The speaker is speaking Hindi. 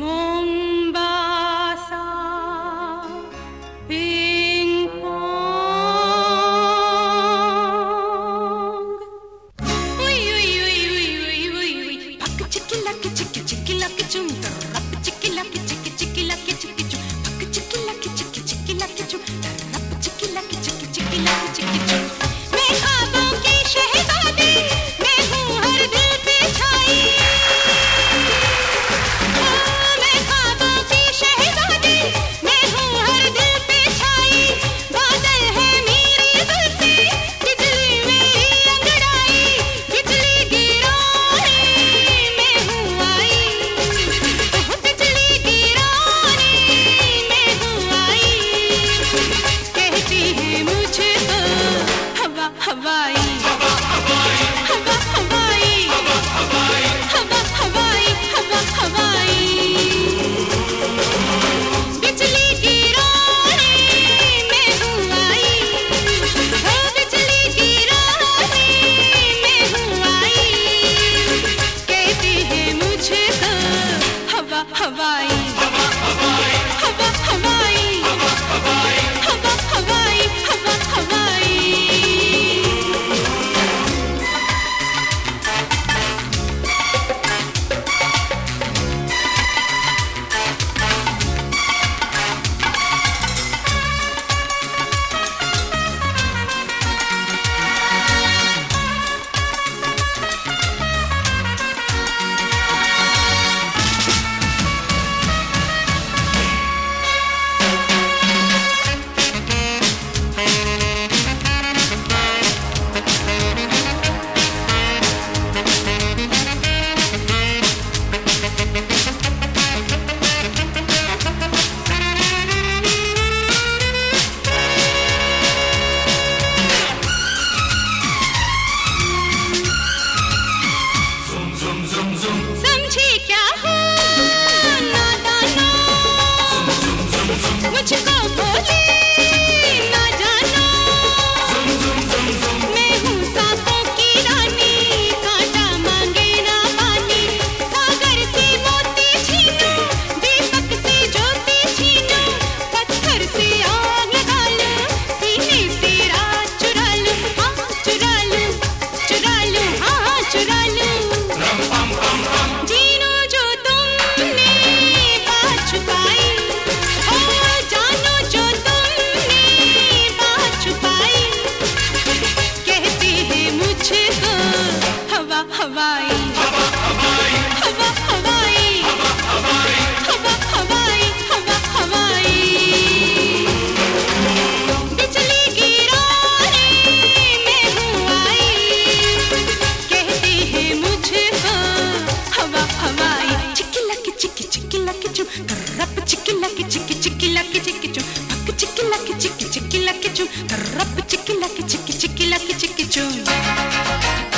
मोमबासा पिंग पोंग उई उई उई उई उई उई उई पक चिकी लकी चिकी चिकी लकी चुम रप चिकी लकी चिकी चिकी लकी चिकी चुम पक चिकी लकी चिकी चिकी लकी चुम रप चिकी लकी चिकी चिकी लकी चिकी चुम मैं ख्वाबों की शहजादी मैं हूँ हर दिल पे छाई मैं ख्वाबों की शहजादी मैं हूँ हर दिल पे छाई बादल है मेरी जुल्फे बिजली मेरी अंगड़ाई बिजली गिराने मैं हूँ आई बिजली गिराने मैं हूँ आई कहती है मुझे तो हवा हवाई हवा हवाई हवा हवाई हवा हवाई बिजली गिराने मैं हूँ आई बिजली गिराने मैं हूँ आई कहती है मुझे तो हवा हवाई हवा हवाई हवा हवाई हवा हवाई हवा हवाई हवा हवाई समझे क्या हो नादानो मुझको बोले ना जानो मैं हूँ सांपों की रानी कांटा मांगे ना पानी सागर से मोती छीनो दीपक से ज्योति छीनो पत्थर से आग लगा लो सीने से रात चुरा लो हाँ चुरा लो हाँ चुरा लो जीनो जो तुमने बात छुपाई हो जानो जो तुमने बात छुपाई कहती है मुझे तो हवा हवाई हवा हवाई हवा हवाई हवा हवाई हवा हवाई हवा हवाई बिजली गिराने मैं हूँ आई कहती है मुझे तो हवा हवाई चिकी लकी चिकी चिकी लकी चुम रप चिकी लकी चिकी चिकी लकी चिकी चुम पक चिकी लकी चिकी चिकी लकी चुम रप चिकी लकी चिकी चिकी लकी चिकी चुम